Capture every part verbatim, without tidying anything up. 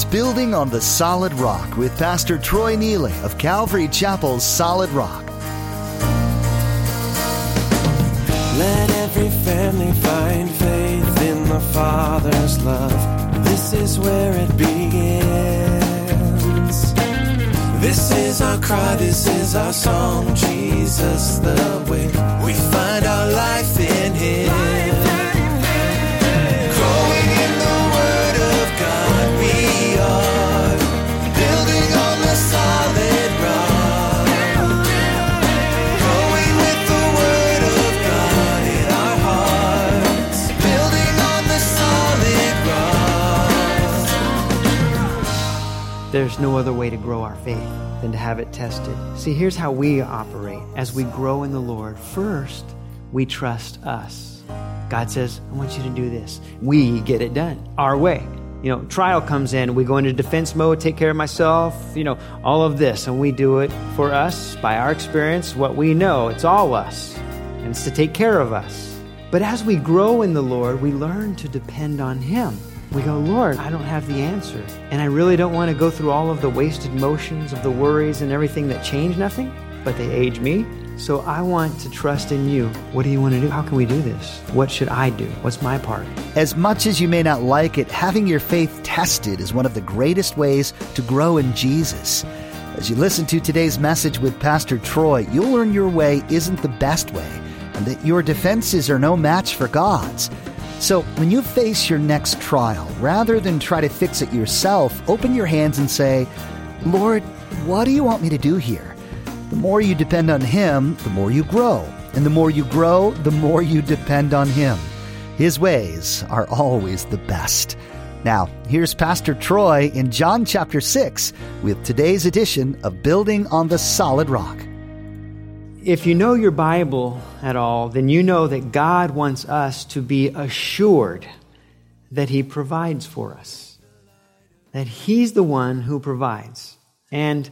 is Building on the Solid Rock with Pastor Troy Neely of Calvary Chapel's Solid Rock. Let every family find faith in the Father's love. This is where it begins. This is our cry, this is our song. Jesus the way. We find our life in Him. Growing in the Word of God, we are building on the solid rock. Growing with the Word of God in our hearts, building on the solid rock. There's no other way to grow our faith than to have it tested. See, here's how we operate as we grow in the Lord. First, we trust us. God says, I want you to do this. We get it done our way. You know, trial comes in, we go into defense mode, take care of myself, you know, all of this. And we do it for us, by our experience, what we know. It's all us. And it's to take care of us. But as we grow in the Lord, we learn to depend on Him. We go, Lord, I don't have the answer. And I really don't want to go through all of the wasted motions of the worries and everything that change nothing, but they age me. So I want to trust in you. What do you want to do? How can we do this? What should I do? What's my part? As much as you may not like it, having your faith tested is one of the greatest ways to grow in Jesus. As you listen to today's message with Pastor Troy, you'll learn your way isn't the best way and that your defenses are no match for God's. So when you face your next trial, rather than try to fix it yourself, open your hands and say, Lord, what do you want me to do here? The more you depend on Him, the more you grow. And the more you grow, the more you depend on Him. His ways are always the best. Now, here's Pastor Troy in John chapter six with today's edition of Building on the Solid Rock. If you know your Bible at all, then you know that God wants us to be assured that He provides for us. That He's the one who provides. And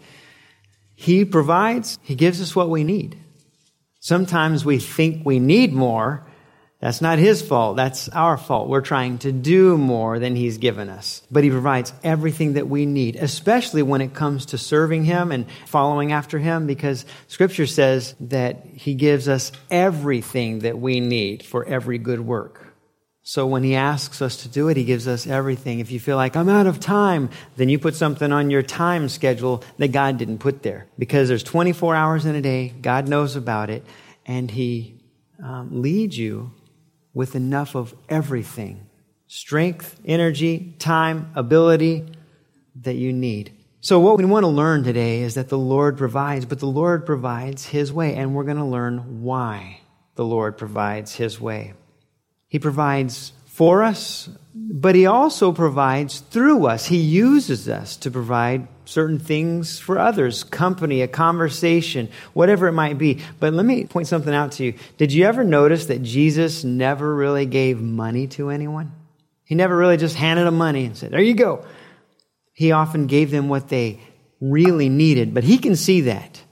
He provides, He gives us what we need. Sometimes we think we need more. That's not His fault. That's our fault. We're trying to do more than He's given us. But He provides everything that we need, especially when it comes to serving Him and following after Him, because Scripture says that He gives us everything that we need for every good work. So when He asks us to do it, He gives us everything. If you feel like, I'm out of time, then you put something on your time schedule that God didn't put there. Because there's twenty-four hours in a day, God knows about it, and He um, leads you with enough of everything. Strength, energy, time, ability that you need. So what we want to learn today is that the Lord provides, but the Lord provides His way, and we're going to learn why the Lord provides His way. He provides for us, but He also provides through us. He uses us to provide certain things for others, company, a conversation, whatever it might be. But let me point something out to you. Did you ever notice that Jesus never really gave money to anyone? He never really just handed them money and said, there you go. He often gave them what they really needed, but He can see that.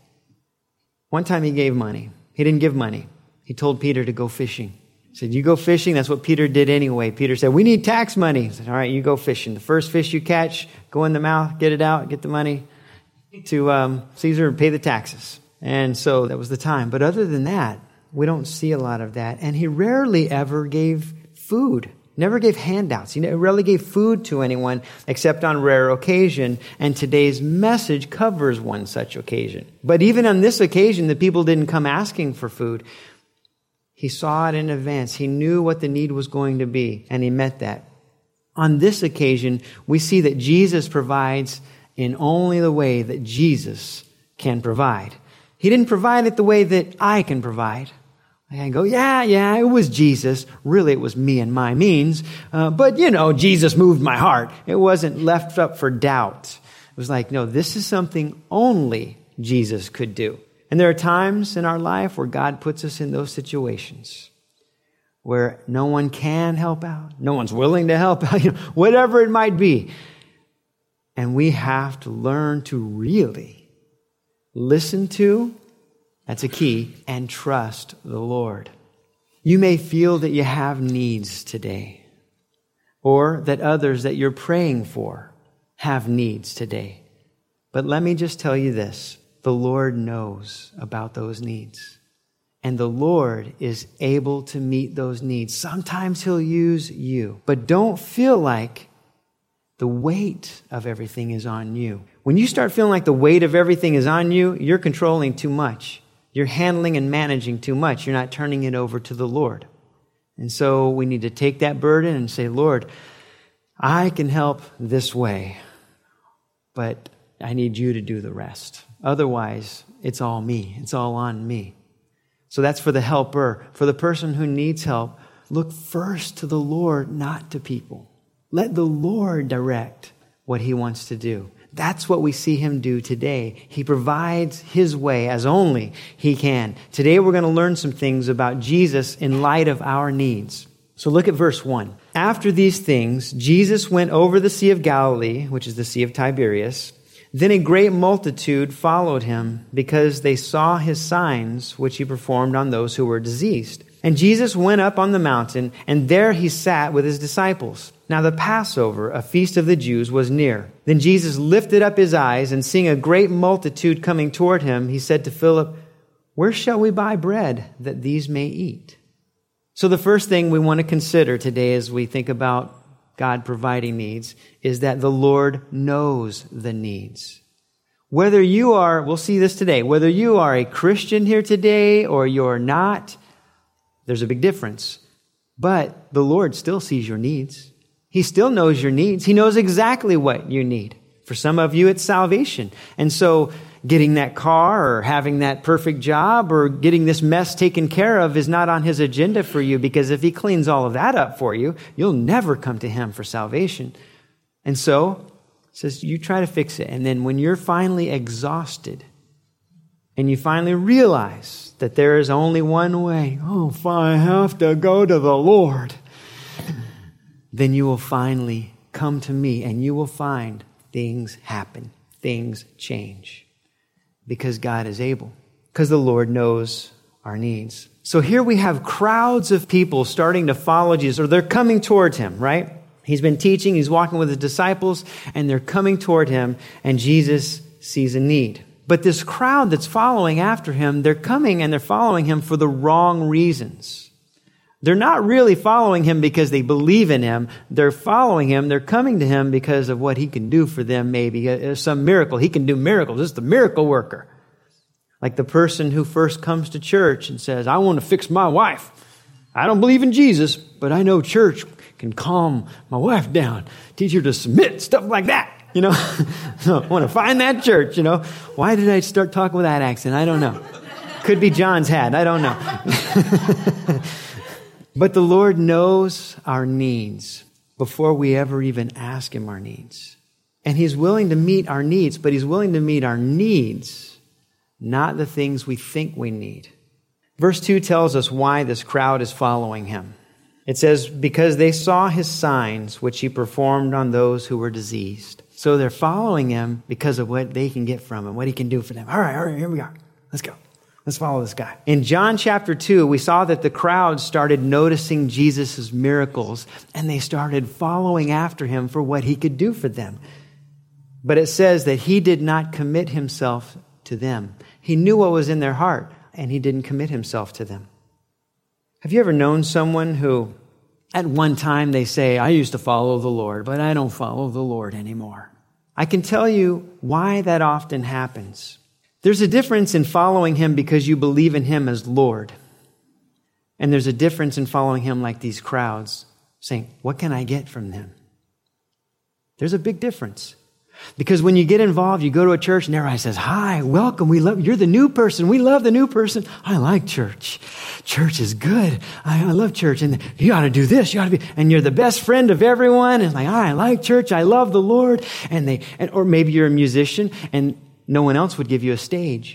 One time He gave money. He didn't give money. He told Peter to go fishing. He said, you go fishing. That's what Peter did anyway. Peter said, we need tax money. He said, all right, you go fishing. The first fish you catch, go in the mouth, get it out, get the money to um, Caesar and pay the taxes. And so that was the time. But other than that, we don't see a lot of that. And He rarely ever gave food. Never gave handouts. He rarely gave food to anyone except on rare occasion. And today's message covers one such occasion. But even on this occasion, the people didn't come asking for food. He saw it in advance. He knew what the need was going to be, and He met that. On this occasion, we see that Jesus provides in only the way that Jesus can provide. He didn't provide it the way that I can provide. I can go, yeah, yeah, it was Jesus. Really, it was me and my means. Uh, but, you know, Jesus moved my heart. It wasn't left up for doubt. It was like, no, this is something only Jesus could do. And there are times in our life where God puts us in those situations where no one can help out, no one's willing to help out, you know, whatever it might be. And we have to learn to really listen to, that's a key, and trust the Lord. You may feel that you have needs today, or that others that you're praying for have needs today. But let me just tell you this. The Lord knows about those needs. And the Lord is able to meet those needs. Sometimes He'll use you. But don't feel like the weight of everything is on you. When you start feeling like the weight of everything is on you, you're controlling too much. You're handling and managing too much. You're not turning it over to the Lord. And so we need to take that burden and say, Lord, I can help this way, but I need you to do the rest. Otherwise, it's all me. It's all on me. So that's for the helper. For the person who needs help, look first to the Lord, not to people. Let the Lord direct what He wants to do. That's what we see Him do today. He provides His way as only He can. Today we're going to learn some things about Jesus in light of our needs. So look at verse one. After these things, Jesus went over the Sea of Galilee, which is the Sea of Tiberias. Then a great multitude followed Him because they saw His signs, which He performed on those who were diseased. And Jesus went up on the mountain, and there He sat with His disciples. Now the Passover, a feast of the Jews, was near. Then Jesus lifted up His eyes, and seeing a great multitude coming toward Him, He said to Philip, "Where shall we buy bread that these may eat?" So the first thing we want to consider today as we think about God providing needs is that the Lord knows the needs. Whether you are, we'll see this today, whether you are a Christian here today or you're not, there's a big difference. But the Lord still sees your needs. He still knows your needs. He knows exactly what you need. For some of you, it's salvation. And so getting that car or having that perfect job or getting this mess taken care of is not on His agenda for you, because if He cleans all of that up for you, you'll never come to Him for salvation. And so, it says you try to fix it. And then when you're finally exhausted and you finally realize that there is only one way, oh, if I have to go to the Lord, then you will finally come to me and you will find things happen, things change. Because God is able. Because the Lord knows our needs. So here we have crowds of people starting to follow Jesus, or they're coming towards Him, right? He's been teaching, He's walking with His disciples, and they're coming toward Him, and Jesus sees a need. But this crowd that's following after Him, they're coming and they're following Him for the wrong reasons. They're not really following Him because they believe in Him. They're following Him. They're coming to Him because of what He can do for them, maybe. Some miracle. He can do miracles. This is the miracle worker. Like the person who first comes to church and says, I want to fix my wife. I don't believe in Jesus, but I know church can calm my wife down, teach her to submit, stuff like that. You know, so I want to find that church, you know. Why did I start talking with that accent? I don't know. Could be John's hat. I don't know. But the Lord knows our needs before we ever even ask Him our needs. And He's willing to meet our needs, but He's willing to meet our needs, not the things we think we need. Verse two tells us why this crowd is following Him. It says, because they saw His signs, which He performed on those who were diseased. So they're following Him because of what they can get from Him, what He can do for them. All right, all right, here we are. Let's go. Let's follow this guy. In John chapter two, we saw that the crowd started noticing Jesus' miracles, and they started following after Him for what He could do for them. But it says that He did not commit Himself to them. He knew what was in their heart, and He didn't commit Himself to them. Have you ever known someone who, at one time, they say, I used to follow the Lord, but I don't follow the Lord anymore? I can tell you why that often happens. There's a difference in following Him because you believe in Him as Lord. And there's a difference in following Him like these crowds, saying, what can I get from them? There's a big difference. Because when you get involved, you go to a church and everybody says, hi, welcome, we love, you're the new person, we love the new person. I like church. Church is good. I, I love church. And you ought to do this, you ought to be, and you're the best friend of everyone. And it's like, I like church, I love the Lord. And they, and, or maybe you're a musician and no one else would give you a stage.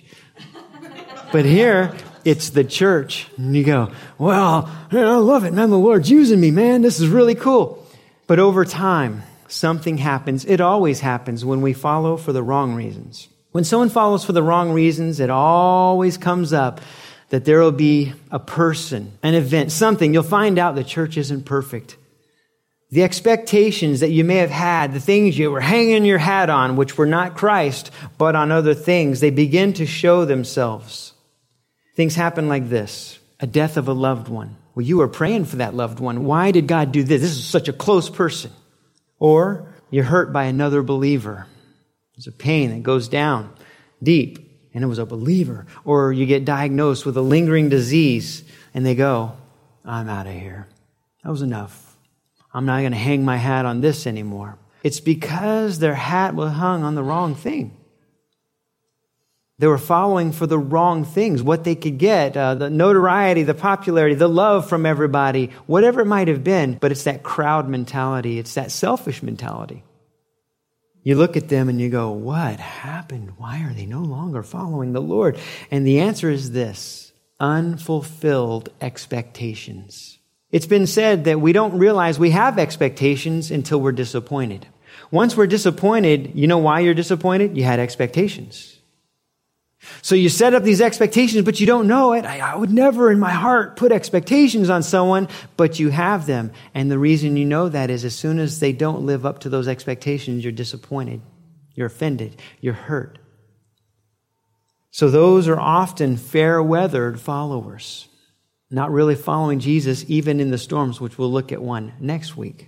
But here, it's the church. And you go, well, I love it, man. The Lord's using me, man. This is really cool. But over time, something happens. It always happens when we follow for the wrong reasons. When someone follows for the wrong reasons, it always comes up that there will be a person, an event, something. You'll find out the church isn't perfect. The expectations that you may have had, the things you were hanging your hat on, which were not Christ, but on other things, they begin to show themselves. Things happen like this. A death of a loved one. Well, you were praying for that loved one. Why did God do this? This is such a close person. Or you're hurt by another believer. There's a pain that goes down deep, and it was a believer. Or you get diagnosed with a lingering disease, and they go, I'm out of here. That was enough. I'm not going to hang my hat on this anymore. It's because their hat was hung on the wrong thing. They were following for the wrong things, what they could get, uh, the notoriety, the popularity, the love from everybody, whatever it might have been. But it's that crowd mentality. It's that selfish mentality. You look at them and you go, what happened? Why are they no longer following the Lord? And the answer is this: unfulfilled expectations. It's been said that we don't realize we have expectations until we're disappointed. Once we're disappointed, you know why you're disappointed? You had expectations. So you set up these expectations, but you don't know it. I, I would never in my heart put expectations on someone, but you have them. And the reason you know that is as soon as they don't live up to those expectations, you're disappointed. You're offended. You're hurt. So those are often fair-weathered followers. Not really following Jesus, even in the storms, which we'll look at one next week.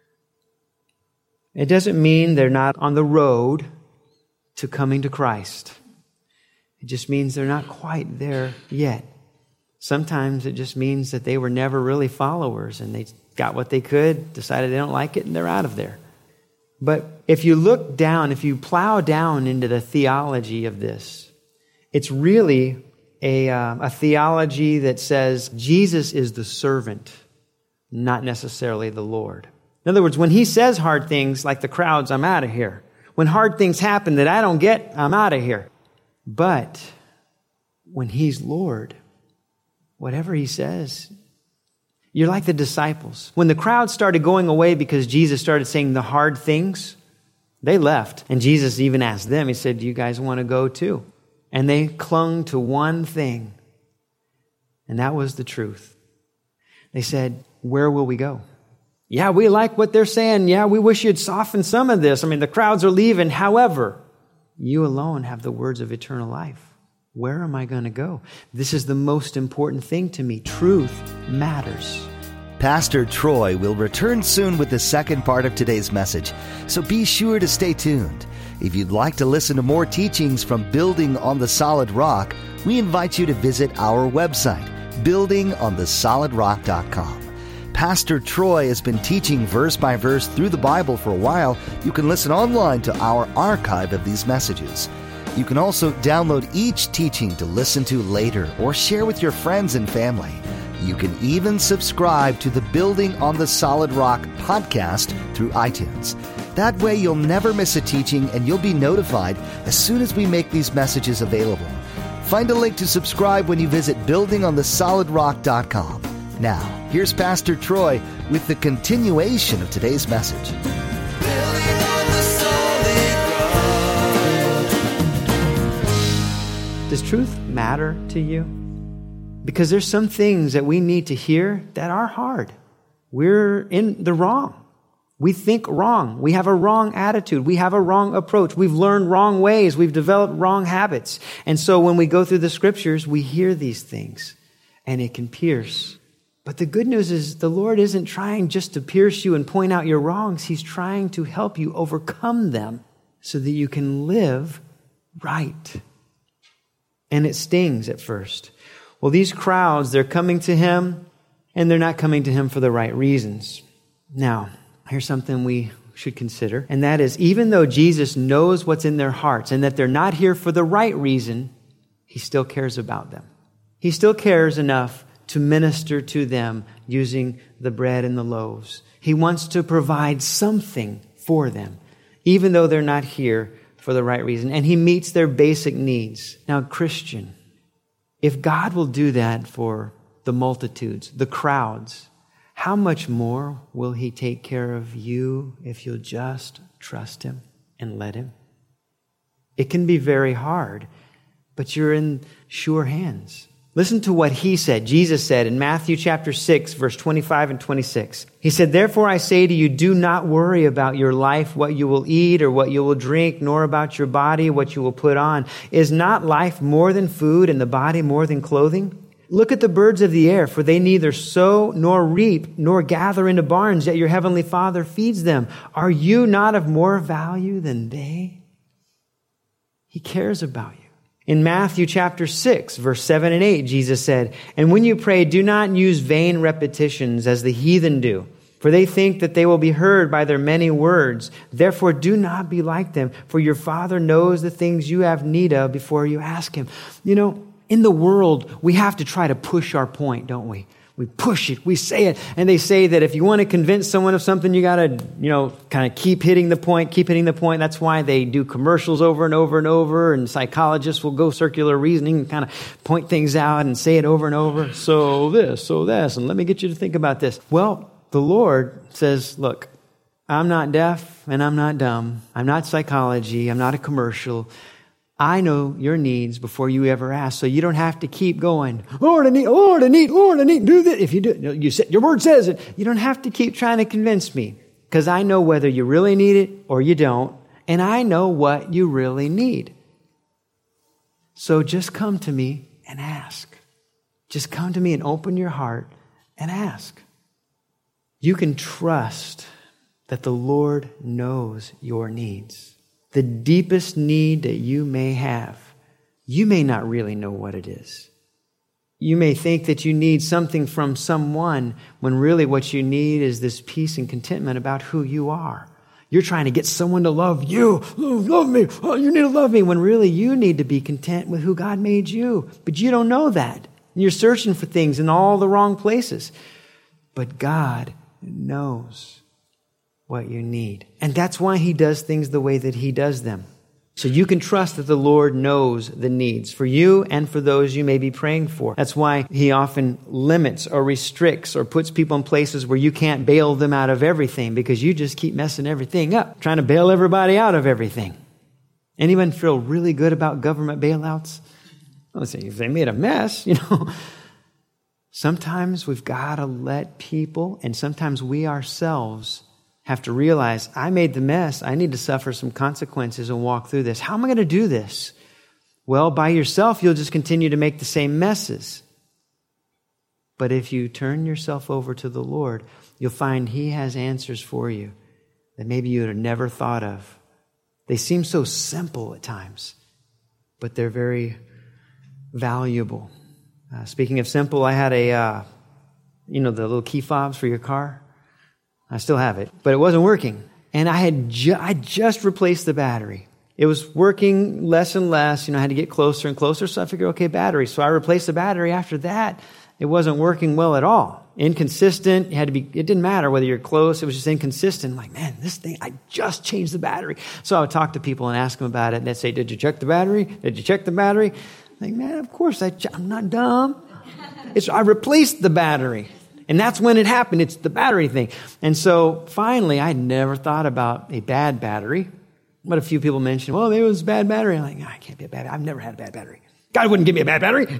It doesn't mean they're not on the road to coming to Christ. It just means they're not quite there yet. Sometimes it just means that they were never really followers and they got what they could, decided they don't like it, and they're out of there. But if you look down, if you plow down into the theology of this, it's really A, uh, a theology that says Jesus is the servant, not necessarily the Lord. In other words, when he says hard things like the crowds, I'm out of here. When hard things happen that I don't get, I'm out of here. But when he's Lord, whatever he says, you're like the disciples. When the crowd started going away because Jesus started saying the hard things, they left. And Jesus even asked them, he said, do you guys want to go too? And they clung to one thing, and that was the truth. They said, where will we go? Yeah, we like what they're saying. Yeah, we wish you'd soften some of this. I mean, the crowds are leaving. However, you alone have the words of eternal life. Where am I going to go? This is the most important thing to me. Truth matters. Pastor Troy will return soon with the second part of today's message, so be sure to stay tuned. If you'd like to listen to more teachings from Building on the Solid Rock, we invite you to visit our website, building on the solid rock dot com. Pastor Troy has been teaching verse by verse through the Bible for a while. You can listen online to our archive of these messages. You can also download each teaching to listen to later or share with your friends and family. You can even subscribe to the Building on the Solid Rock podcast through iTunes. That way you'll never miss a teaching and you'll be notified as soon as we make these messages available. Find a link to subscribe when you visit building on the solid rock dot com. Now, here's Pastor Troy with the continuation of today's message. Building on the solid rock. Does truth matter to you? Because there's some things that we need to hear that are hard. We're in the wrong. We think wrong. We have a wrong attitude. We have a wrong approach. We've learned wrong ways. We've developed wrong habits. And so when we go through the scriptures, we hear these things and it can pierce. But the good news is the Lord isn't trying just to pierce you and point out your wrongs. He's trying to help you overcome them so that you can live right. And it stings at first. Well, these crowds, they're coming to him and they're not coming to him for the right reasons. Now, here's something we should consider, and that is even though Jesus knows what's in their hearts and that they're not here for the right reason, he still cares about them. He still cares enough to minister to them using the bread and the loaves. He wants to provide something for them, even though they're not here for the right reason, and he meets their basic needs. Now, Christian, if God will do that for the multitudes, the crowds, how much more will he take care of you if you'll just trust him and let him? It can be very hard, but you're in sure hands. Listen to what he said. Jesus said in Matthew chapter six, verse twenty-five and twenty-six. He said, "Therefore I say to you, do not worry about your life, what you will eat or what you will drink, nor about your body, what you will put on. Is not life more than food and the body more than clothing? Look at the birds of the air, for they neither sow nor reap nor gather into barns, yet your heavenly Father feeds them. Are you not of more value than they?" He cares about you. In Matthew chapter six, verse seven and eight, Jesus said, "And when you pray, do not use vain repetitions as the heathen do, for they think that they will be heard by their many words. Therefore, do not be like them, for your Father knows the things you have need of before you ask Him." You know, in the world, we have to try to push our point, don't we? We push it, we say it, and they say that if you want to convince someone of something, you got to, you know, kind of keep hitting the point, keep hitting the point. That's why they do commercials over and over and over, and psychologists will go circular reasoning and kind of point things out and say it over and over. So this, so this, and let me get you to think about this. Well, the Lord says, look, I'm not deaf and I'm not dumb. I'm not psychology. I'm not a commercial. I know your needs before you ever ask, so you don't have to keep going, Lord, I need, Lord, I need, Lord, I need, do this. If you do, you said, your word says it. You don't have to keep trying to convince me, because I know whether you really need it or you don't, and I know what you really need. So just come to me and ask. Just come to me and open your heart and ask. You can trust that the Lord knows your needs. The deepest need that you may have, you may not really know what it is. You may think that you need something from someone when really what you need is this peace and contentment about who you are. You're trying to get someone to love you. Oh, love me. Oh, you need to love me. When really you need to be content with who God made you. But you don't know that. You're searching for things in all the wrong places. But God knows what you need. And that's why He does things the way that He does them. So you can trust that the Lord knows the needs for you and for those you may be praying for. That's why He often limits or restricts or puts people in places where you can't bail them out of everything, because you just keep messing everything up, trying to bail everybody out of everything. Anyone feel really good about government bailouts? Let's say if they made a mess, you know. Sometimes we've got to let people, and sometimes we ourselves, have to realize, I made the mess. I need to suffer some consequences and walk through this. How am I going to do this? Well, by yourself, you'll just continue to make the same messes. But if you turn yourself over to the Lord, you'll find He has answers for you that maybe you would have never thought of. They seem so simple at times, but they're very valuable. Uh, speaking of simple, I had a, uh, you know, the little key fobs for your car. I still have it, but it wasn't working. And I had ju- I just replaced the battery. It was working less and less. You know, I had to get closer and closer. So I figured, okay, battery. So I replaced the battery. After that, it wasn't working well at all. Inconsistent. It had to be, it didn't matter whether you're close. It was just inconsistent. I'm like, man, this thing, I just changed the battery. So I would talk to people and ask them about it. And they'd say, did you check the battery? Did you check the battery? I'm like, man, of course I che- I'm not dumb. It's, I replaced the battery. And that's when it happened. It's the battery thing. And so finally, I had never thought about a bad battery. But a few people mentioned, well, maybe it was a bad battery. I'm like, no, I can't be a bad battery. I've never had a bad battery. God wouldn't give me a bad battery.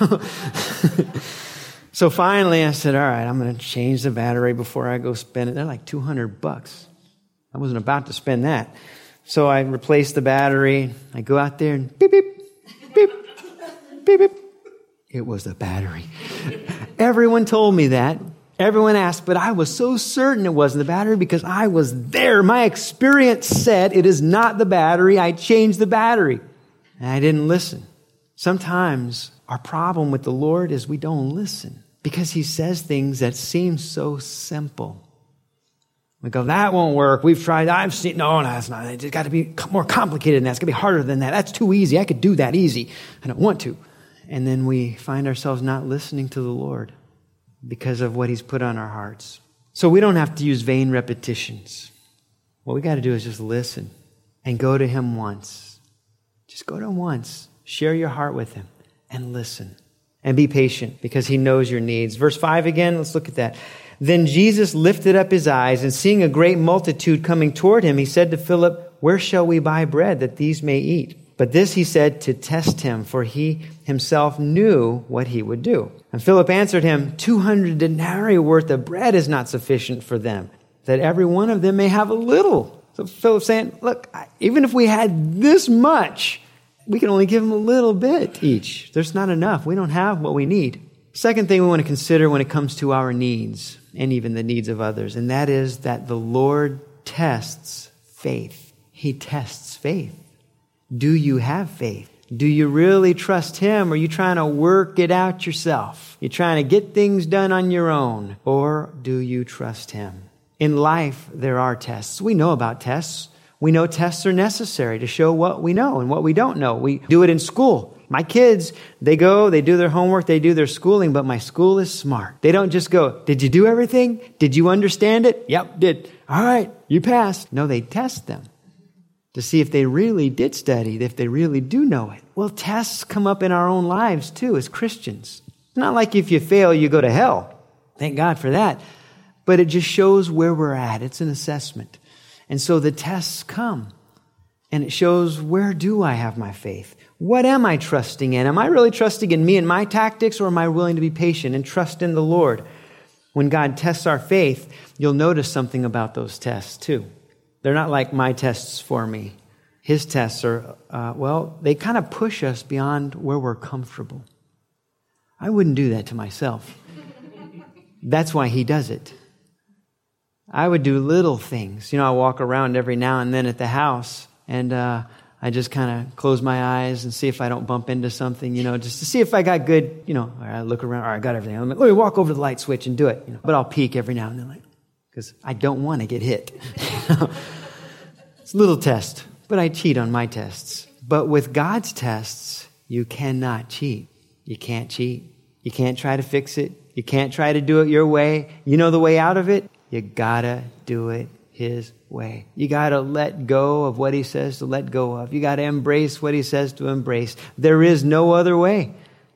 So finally, I said, all right, I'm going to change the battery before I go spend it. They're like two hundred bucks. I wasn't about to spend that. So I replaced the battery. I go out there and beep, beep, beep, beep, beep. It was the battery. Everyone told me that. Everyone asked, but I was so certain it wasn't the battery because I was there. My experience said it is not the battery. I changed the battery. And I didn't listen. Sometimes our problem with the Lord is we don't listen because He says things that seem so simple. We go, that won't work. We've tried. I've seen. No, no, it's not. It's got to be more complicated than that. It's got to be harder than that. That's too easy. I could do that easy. I don't want to. And then we find ourselves not listening to the Lord because of what He's put on our hearts. So we don't have to use vain repetitions. What we got to do is just listen and go to Him once. Just go to Him once. Share your heart with Him and listen. And be patient because He knows your needs. Verse five again, let's look at that. Then Jesus lifted up His eyes and seeing a great multitude coming toward Him, He said to Philip, where shall we buy bread that these may eat? But this he said to test him, for he himself knew what he would do. And Philip answered him, two hundred denarii worth of bread is not sufficient for them, that every one of them may have a little. So Philip's saying, look, even if we had this much, we can only give them a little bit each. There's not enough. We don't have what we need. Second thing we want to consider when it comes to our needs and even the needs of others, and that is that the Lord tests faith. He tests faith. Do you have faith? Do you really trust Him? Or are you trying to work it out yourself? You're trying to get things done on your own? Or do you trust Him? In life, there are tests. We know about tests. We know tests are necessary to show what we know and what we don't know. We do it in school. My kids, they go, they do their homework, they do their schooling, but my school is smart. They don't just go, did you do everything? Did you understand it? Yep, did. All right, you passed. No, they test them to see if they really did study, if they really do know it. Well, tests come up in our own lives too as Christians. It's not like if you fail, you go to hell. Thank God for that. But it just shows where we're at. It's an assessment. And so the tests come. And it shows, where do I have my faith? What am I trusting in? Am I really trusting in me and my tactics, or am I willing to be patient and trust in the Lord? When God tests our faith, you'll notice something about those tests too. They're not like my tests for me. His tests are, uh, well, they kind of push us beyond where we're comfortable. I wouldn't do that to myself. That's why He does it. I would do little things. You know, I walk around every now and then at the house, and uh, I just kind of close my eyes and see if I don't bump into something, you know, just to see if I got good, you know, I look around, all right, I got everything. Let me, let me walk over to the light switch and do it. You know, but I'll peek every now and then, like, because I don't want to get hit. It's a little test, but I cheat on my tests. But with God's tests, you cannot cheat. You can't cheat. You can't try to fix it. You can't try to do it your way. You know the way out of it? You gotta do it His way. You gotta let go of what He says to let go of. You gotta embrace what He says to embrace. There is no other way.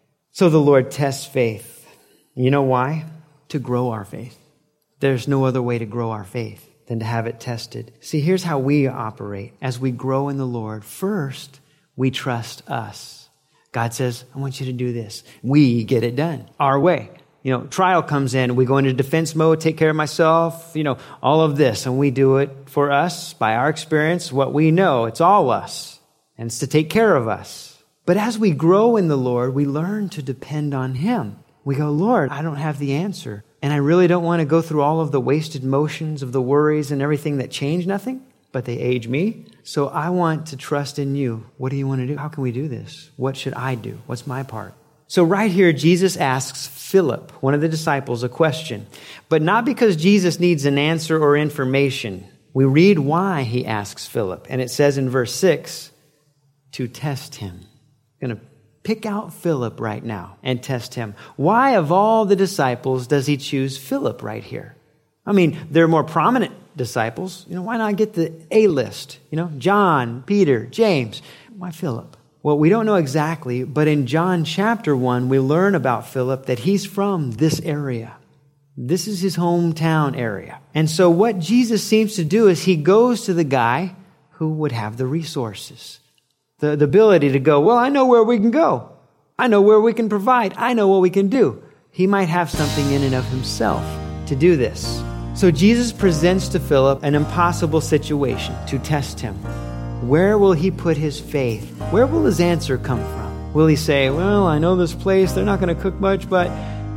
So the Lord tests faith. You know why? To grow our faith. There's no other way to grow our faith than to have it tested. See, here's how we operate. As we grow in the Lord, first, we trust us. God says, I want you to do this. We get it done our way. You know, trial comes in, we go into defense mode, take care of myself, you know, all of this. And we do it for us, by our experience, what we know. It's all us. And it's to take care of us. But as we grow in the Lord, we learn to depend on Him. We go, Lord, I don't have the answer. And I really don't want to go through all of the wasted motions of the worries and everything that change nothing, but they age me. So I want to trust in You. What do You want to do? How can we do this? What should I do? What's my part? So right here, Jesus asks Philip, one of the disciples, a question. But not because Jesus needs an answer or information. We read why He asks Philip. And it says in verse six, to test him. I'm going to pick out Philip right now and test him. Why of all the disciples does He choose Philip right here? I mean, there are more prominent disciples. You know, why not get the A-list? You know, John, Peter, James. Why Philip? Well, we don't know exactly, but in John chapter one, we learn about Philip that he's from this area. This is his hometown area. And so what Jesus seems to do is He goes to the guy who would have the resources, the, the ability to go, well, I know where we can go. I know where we can provide. I know what we can do. He might have something in and of himself to do this. So Jesus presents to Philip an impossible situation to test him. Where will he put his faith? Where will his answer come from? Will he say, well, I know this place, they're not going to cook much, but...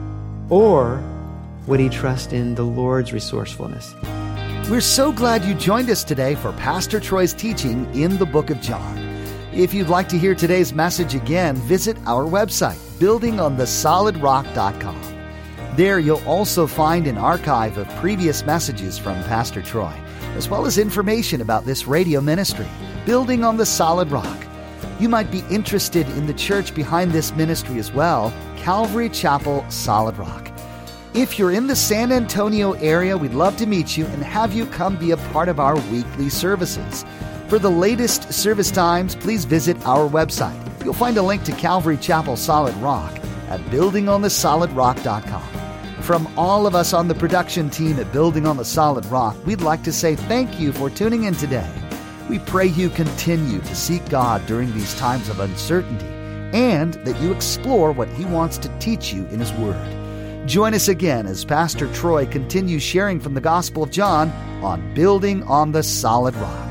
Or would he trust in the Lord's resourcefulness? We're so glad you joined us today for Pastor Troy's teaching in the book of John. If you'd like to hear today's message again, visit our website, building on the solid rock dot com. There you'll also find an archive of previous messages from Pastor Troy, as well as information about this radio ministry, Building on the Solid Rock. You might be interested in the church behind this ministry as well, Calvary Chapel Solid Rock. If you're in the San Antonio area, we'd love to meet you and have you come be a part of our weekly services. For the latest service times, please visit our website. You'll find a link to Calvary Chapel Solid Rock at building on the solid rock dot com. From all of us on the production team at Building on the Solid Rock, we'd like to say thank you for tuning in today. We pray you continue to seek God during these times of uncertainty and that you explore what He wants to teach you in His Word. Join us again as Pastor Troy continues sharing from the Gospel of John on Building on the Solid Rock.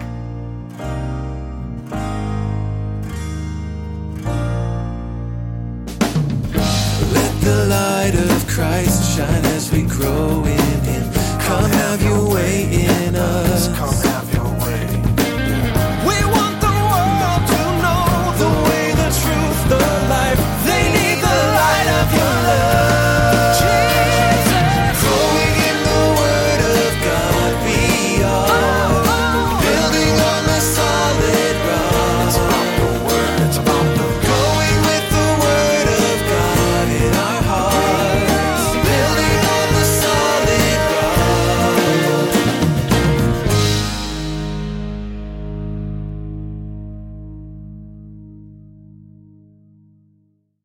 Let the light of Christ shine as we grow in Him. Come have your